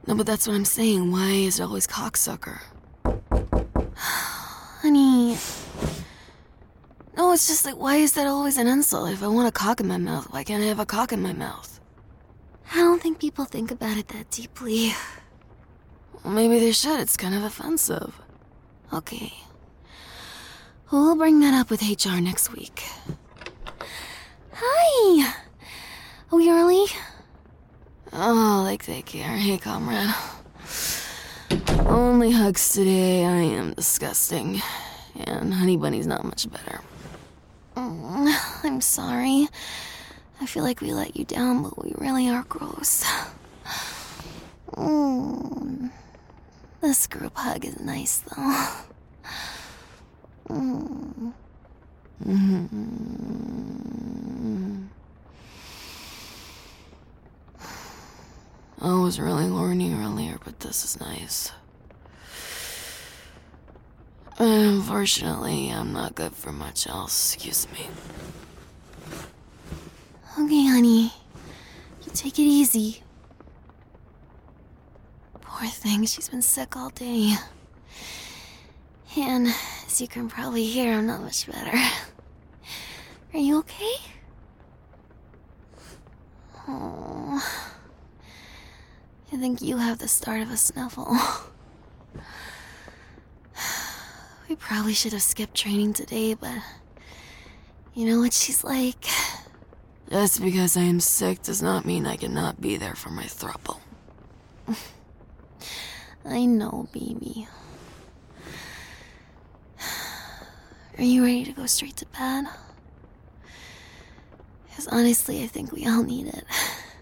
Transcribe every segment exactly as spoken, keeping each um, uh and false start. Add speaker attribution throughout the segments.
Speaker 1: No, but that's what I'm saying. Why is it always cocksucker? Honey... No, it's just like, why is that always an insult? If I want a cock in my mouth, why can't I have a cock in my mouth? I don't think people think about it that deeply. Well, maybe they should. It's kind of offensive. Okay. We'll bring that up with H R next week. Hi! Are we early? Oh, like they care. Hey, comrade. Only hugs today. I am disgusting. And Honey Bunny's not much better. Mm, I'm sorry. I feel like we let you down, but we really are gross. Mm. This group hug is nice, though. Mm. Mm-hmm. I was really horny earlier, but this is nice. Unfortunately, I'm not good for much else. Excuse me. Okay, honey. You take it easy. Poor thing, she's been sick all day. And, as you can probably hear, I'm not much better. Are you okay? Oh. I think you have the start of a sniffle. We probably should have skipped training today, but you know what she's like. Just because I am sick does not mean I cannot be there for my throuple. I know, baby. Are you ready to go straight to bed? Because honestly, I think we all need it.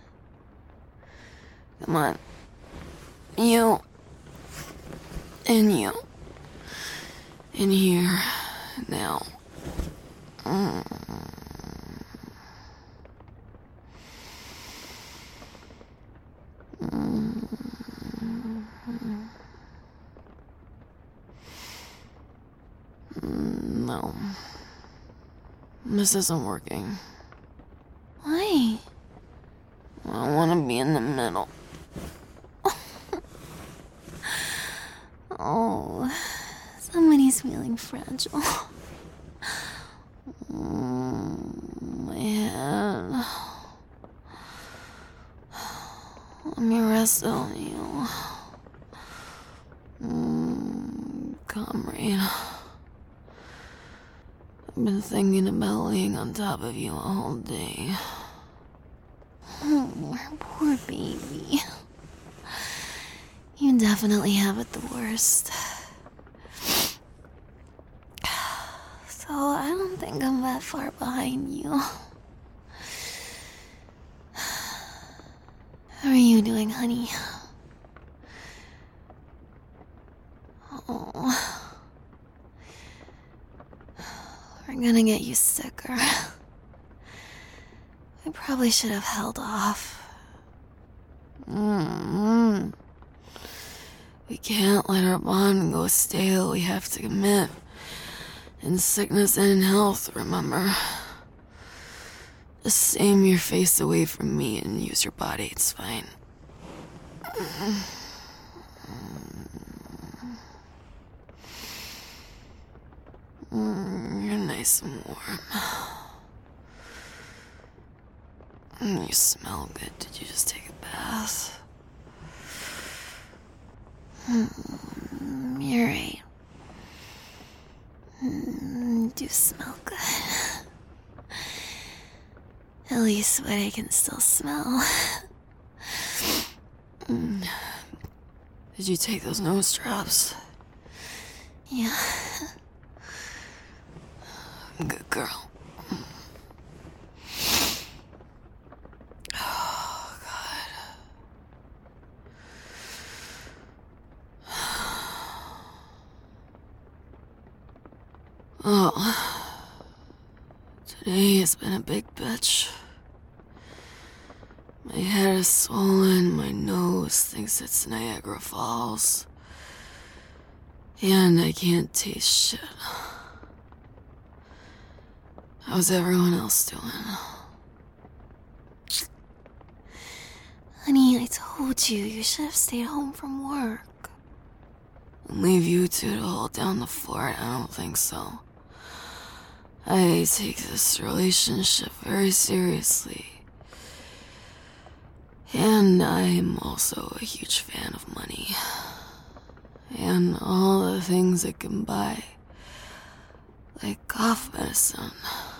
Speaker 1: Come on. You. And you. In here. Now. Mm. Mm. No. This isn't working. Why? I want to be in the middle. Oh, somebody's feeling fragile. Mm, my head. Let me rest on you. Mm, comrade. I've been thinking about laying on top of you all day. Oh, poor baby. You definitely have it the worst. So I don't think I'm that far behind you. How are you doing, honey? Oh. We're gonna get you sicker. I probably should have held off. Mm-hmm. We can't let our bond go stale. We have to commit. In sickness and in health, remember? Just aim your face away from me and use your body. It's fine. Mm, you're nice and warm. Mm, you smell good. Did you just take a bath? Mm, you're right. Mm, do smell good. At least what I can still smell. Mm. Did you take those nose drops? Yeah. Good girl. Oh, God. Oh. Today has been a big bitch. My head is swollen, my nose thinks it's Niagara Falls. And I can't taste shit. How's everyone else doing? Honey, I told you, you should have stayed home from work.
Speaker 2: And leave you two to hold down the fort? I don't think so. I take this relationship very seriously. And I'm also a huge fan of money. And all the things it can buy. Like cough medicine.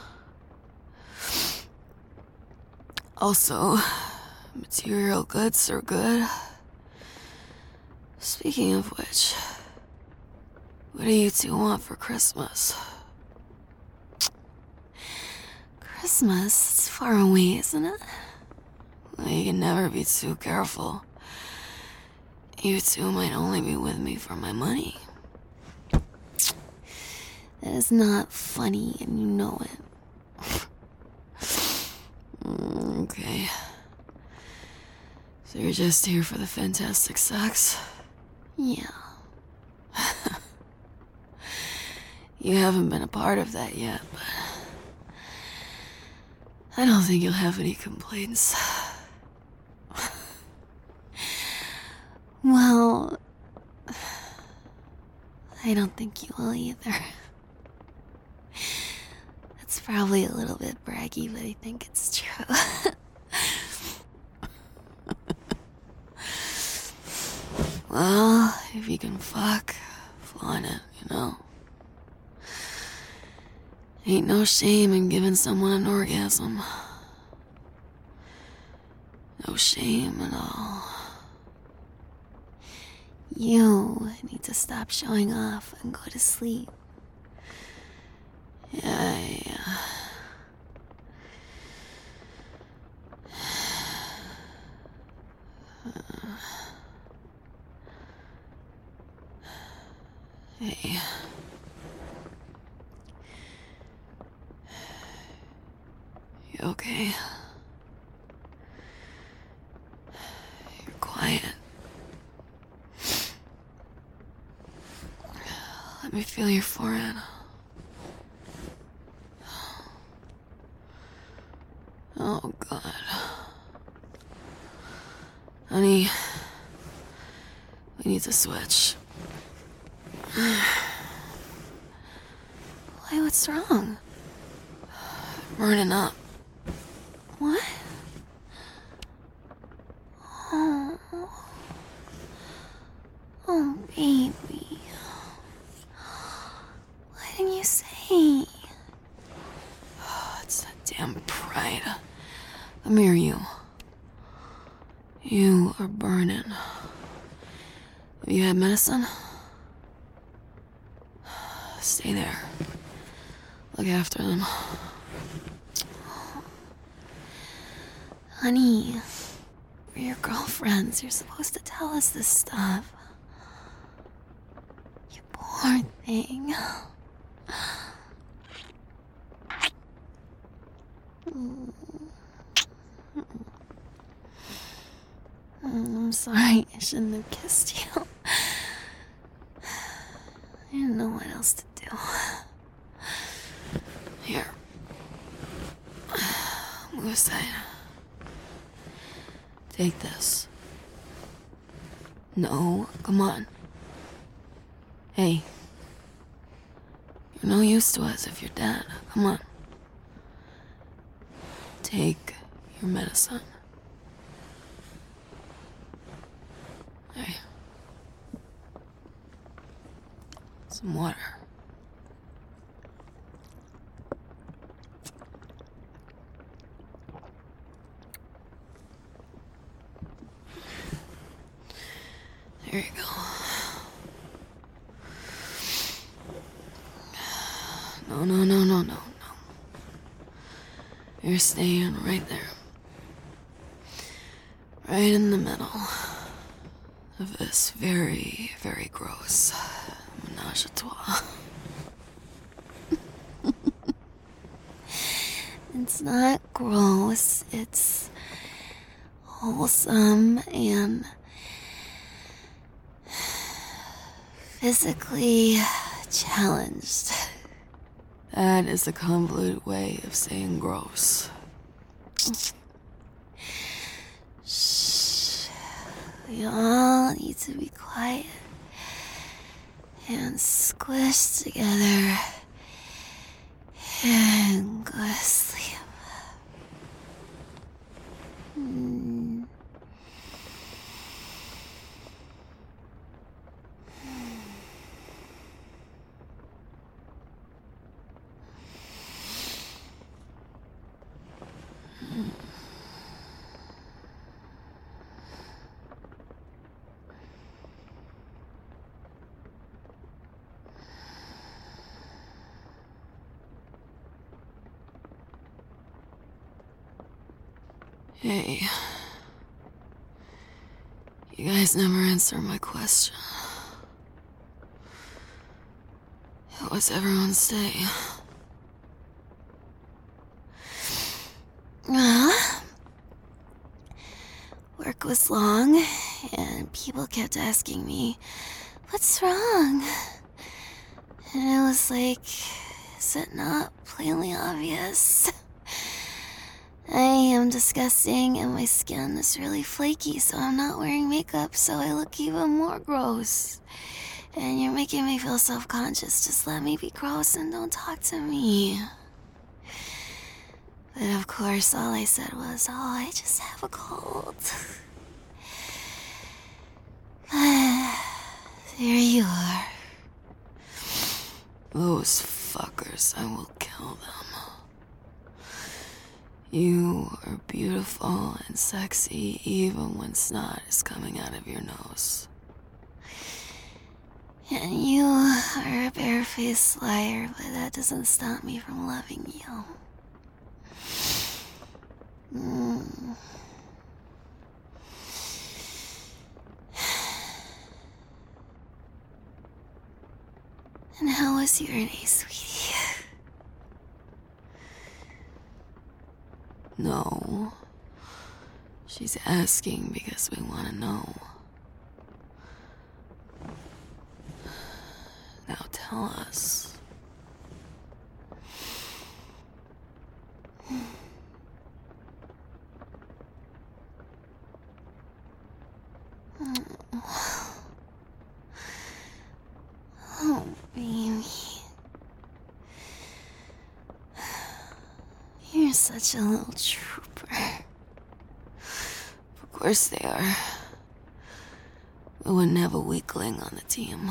Speaker 2: Also, material goods are good. Speaking of which, what do you two want for Christmas?
Speaker 1: Christmas? It's far away, isn't it?
Speaker 2: Well, you can never be too careful. You two might only be with me for my money.
Speaker 1: That is not funny, and you know it.
Speaker 2: Mm, okay. So you're just here for the fantastic sex?
Speaker 1: Yeah.
Speaker 2: You haven't been a part of that yet, but I don't think you'll have any complaints.
Speaker 1: Well, I don't think you will either. That's probably a little bit braggy, but I think it's true.
Speaker 2: Well, if you can fuck, flaunt it, you know? Ain't no shame in giving someone an orgasm. No shame at all.
Speaker 1: You need to stop showing off and go to sleep.
Speaker 2: Yeah, yeah. Hey. You okay? You're quiet. Let me feel your forehead. Oh, God. Honey, we need to switch.
Speaker 1: Why, what's wrong?
Speaker 2: Burning up.
Speaker 1: What? Oh. Oh, baby. Why didn't you say?
Speaker 2: It's that damn pride. Come here, you. You are burning. Have you had medicine? Stay there. Look after them.
Speaker 1: Honey, we're your girlfriends. You're supposed to tell us this stuff. You poor thing. I'm sorry, I shouldn't have kissed you. I didn't know what else to do.
Speaker 2: Here. Move aside. Take this. No, come on. Hey. You're no use to us if you're dead. Come on. Take your medicine. Hey. Some water. There you go. No, no, no, no, no, no. You're staying right there. Right in the middle of this very, very gross menage a trois.
Speaker 1: It's not gross, it's wholesome and physically challenged.
Speaker 2: That is a convoluted way of saying gross.
Speaker 1: Shh. We all need to be quiet and squished together and go to sleep. Mm.
Speaker 2: Hey. You guys never answer my question. How was everyone's day?
Speaker 1: Uh, work was long, and people kept asking me, what's wrong? And I was like, is it not plainly obvious? I am disgusting and my skin is really flaky, so I'm not wearing makeup, so I look even more gross. And you're making me feel self-conscious. Just let me be gross and don't talk to me. But of course, all I said was, oh, I just have a cold. There you are.
Speaker 2: Those fuckers, I will kill them. You are beautiful and sexy even when snot is coming out of your nose.
Speaker 1: And you are a barefaced liar, but that doesn't stop me from loving you. Mm. And how was your day, sweetie?
Speaker 2: No. She's asking because we want to know. Now tell us.
Speaker 1: Oh, baby. You're such a little trooper.
Speaker 2: Of course they are. We wouldn't have a weakling on the team.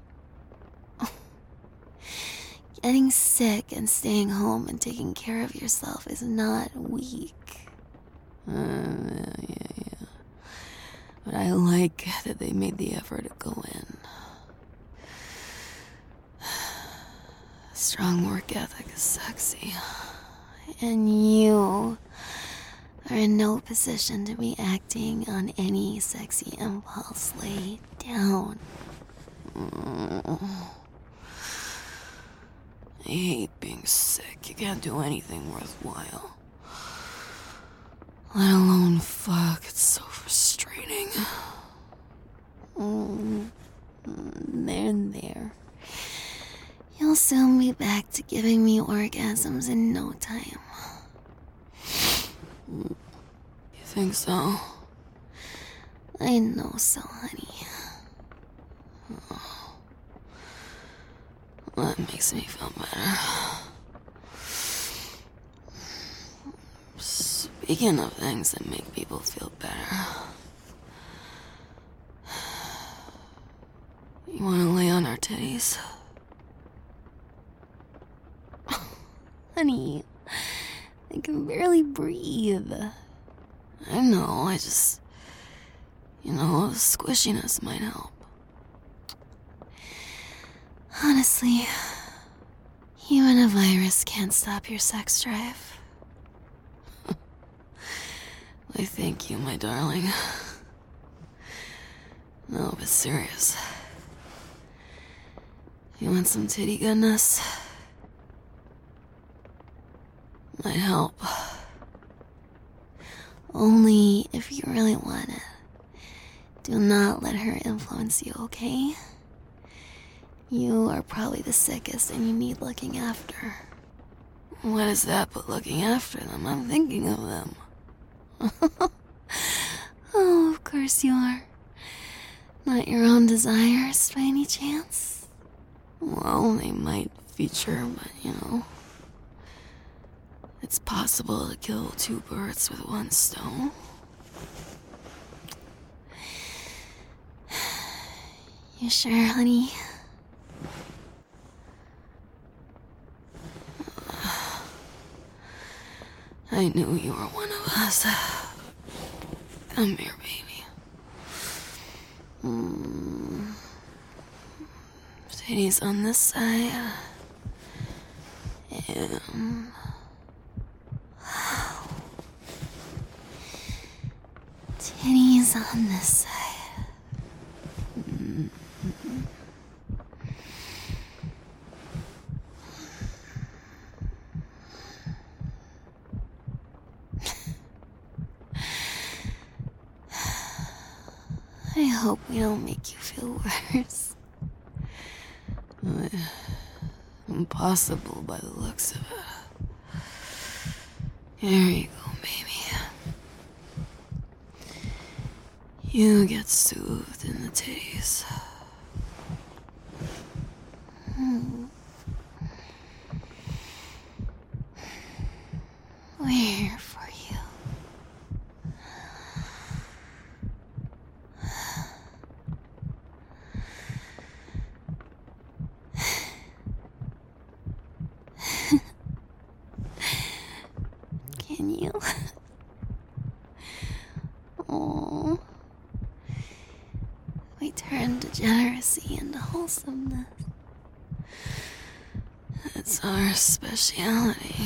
Speaker 1: Getting sick and staying home and taking care of yourself is not weak.
Speaker 2: Uh, yeah, yeah, yeah. But I like that they made the effort to go in. Strong work ethic is sexy.
Speaker 1: And you are in no position to be acting on any sexy impulse. Lay down.
Speaker 2: Mm. I hate being sick. You can't do anything worthwhile. Let alone fuck. It's so frustrating.
Speaker 1: Mm. There, there. You'll soon be back to giving me orgasms in no time.
Speaker 2: You think so?
Speaker 1: I know so, honey.
Speaker 2: Oh. Well, that makes me feel better. Speaking of things that make people feel better, you want to lay on our titties?
Speaker 1: Honey, I can barely breathe.
Speaker 2: I know, I just... You know, the squishiness might help.
Speaker 1: Honestly, even a virus can't stop your sex drive.
Speaker 2: Why, thank you, my darling. No, but serious. You want some titty goodness? Might help.
Speaker 1: Only if you really want it. Do not let her influence you, okay? You are probably the sickest and you need looking after.
Speaker 2: What is that but looking after them? I'm thinking of them.
Speaker 1: Oh, of course you are. Not your own desires, by any chance?
Speaker 2: Well, they might feature, but you know. It's possible to kill two birds with one stone.
Speaker 1: You sure, honey?
Speaker 2: I knew you were one of us. Come here, baby. Mm. Titties on this side. And...
Speaker 1: Titties on this side.
Speaker 2: Mm.
Speaker 1: I hope we don't make you feel worse.
Speaker 2: Impossible by the looks of it. Here you go, baby. You get soothed in the titties.
Speaker 1: Hmm. We're here for you. Can you? Oh, we turned degeneracy into wholesomeness.
Speaker 2: It's our speciality.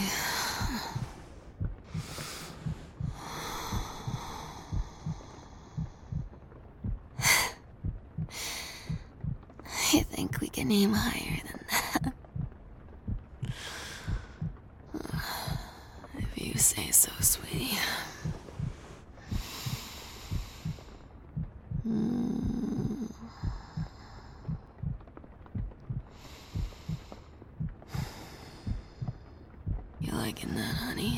Speaker 1: I think we can aim higher than that.
Speaker 2: If you say so, sweetie.
Speaker 1: Mm.
Speaker 2: You liking that, honey?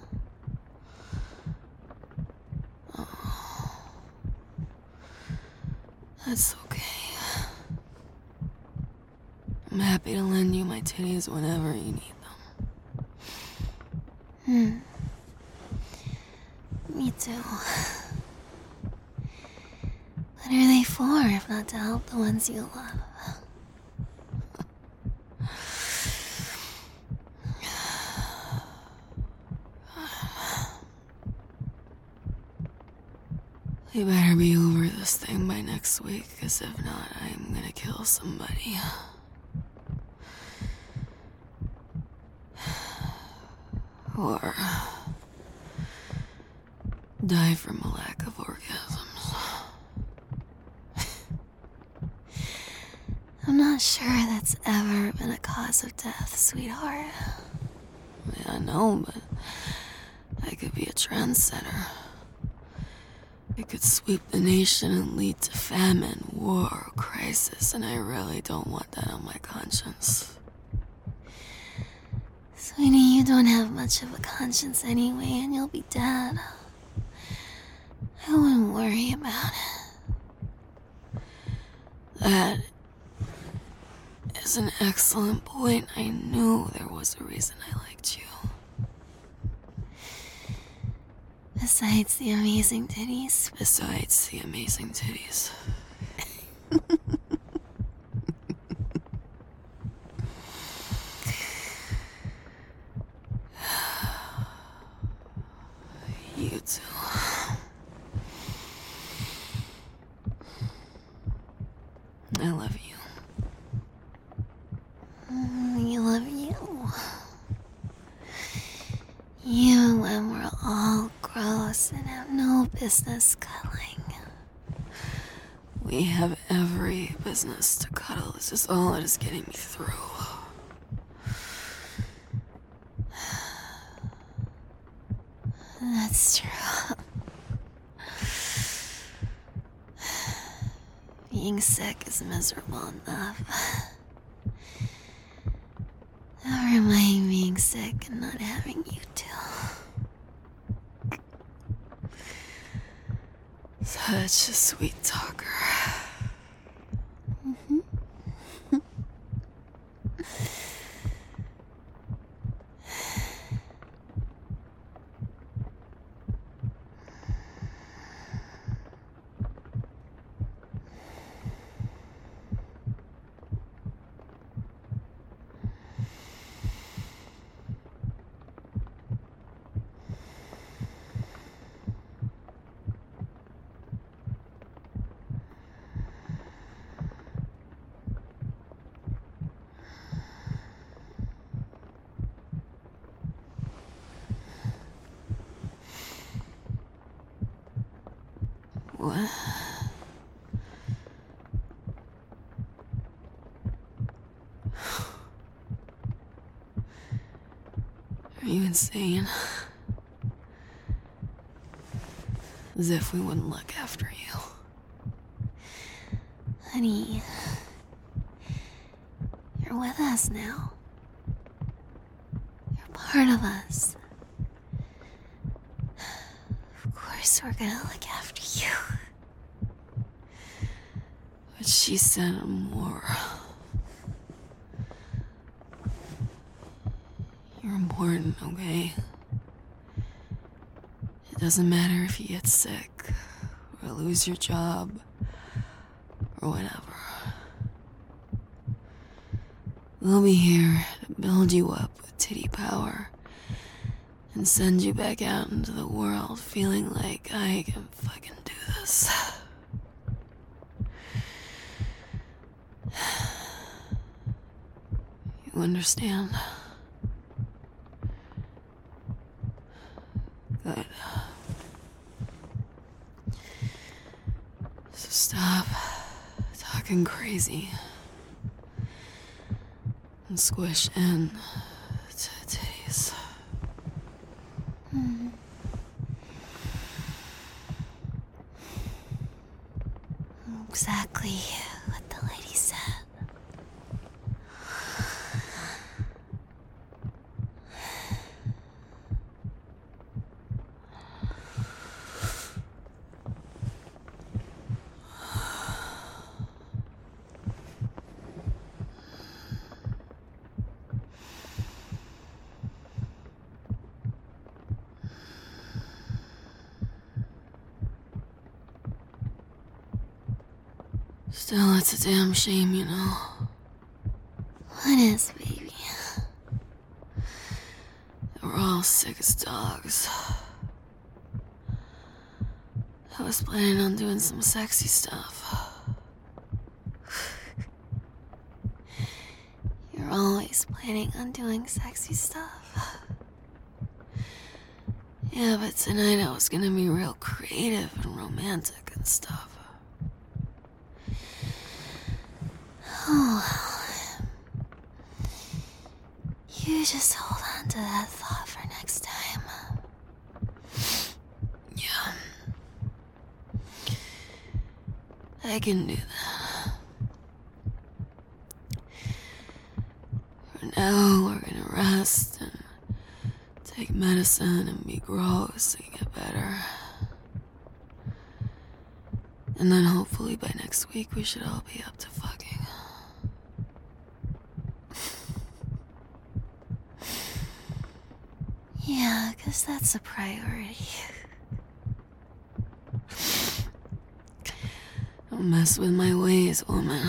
Speaker 2: Oh. That's okay. I'm happy to lend you my titties whenever you need them.
Speaker 1: Hmm. Me too. What are they for if not to help the ones you love?
Speaker 2: You better be over this thing by next week, because if not, I'm gonna kill somebody. Or die from a lack of orgasms.
Speaker 1: I'm not sure that's ever been a cause of death, sweetheart.
Speaker 2: Yeah, I know, but I could be a trendsetter. It could sweep the nation and lead to famine, war, crisis, and I really don't want that on my conscience.
Speaker 1: Sweetie, you don't have much of a conscience anyway, and you'll be dead. I wouldn't worry about it.
Speaker 2: That is an excellent point. I knew there was a reason I liked you.
Speaker 1: Besides the amazing titties.
Speaker 2: Besides the amazing titties. You too. I love you.
Speaker 1: Mm, you love you. Even when we're all gross and have no business cuddling.
Speaker 2: We have every business to cuddle. This is all that is getting me through.
Speaker 1: That's true. Being sick is miserable enough. Never mind being sick and not having you two.
Speaker 2: Such a sweet talker. What? Are you insane? As if we wouldn't look after you.
Speaker 1: Honey, you're with us now. You're part of us. Of course we're gonna look after you.
Speaker 2: But she said more. You're important, okay? It doesn't matter if you get sick, or lose your job, or whatever. We'll be here to build you up with titty power and send you back out into the world feeling like I can fucking do this. You understand? Good. So stop talking crazy and squish in to the titties.
Speaker 1: Hmm. Exactly what the lady said.
Speaker 2: Still, it's a damn shame, you know.
Speaker 1: What is, baby?
Speaker 2: We're all sick as dogs. I was planning on doing some sexy stuff.
Speaker 1: You're always planning on doing sexy stuff.
Speaker 2: Yeah, but tonight I was gonna be real creative and romantic and stuff.
Speaker 1: Oh, you just hold on to that thought for next time.
Speaker 2: Yeah. I can do that. For now, we're gonna rest and take medicine and be gross and get better. And then hopefully by next week we should all be up to fucking.
Speaker 1: Yeah, 'cause that's a priority.
Speaker 2: Don't mess with my ways, woman.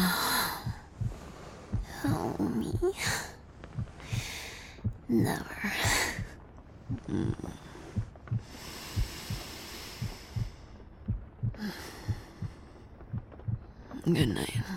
Speaker 1: Oh, me? Never.
Speaker 2: Mm. Good night.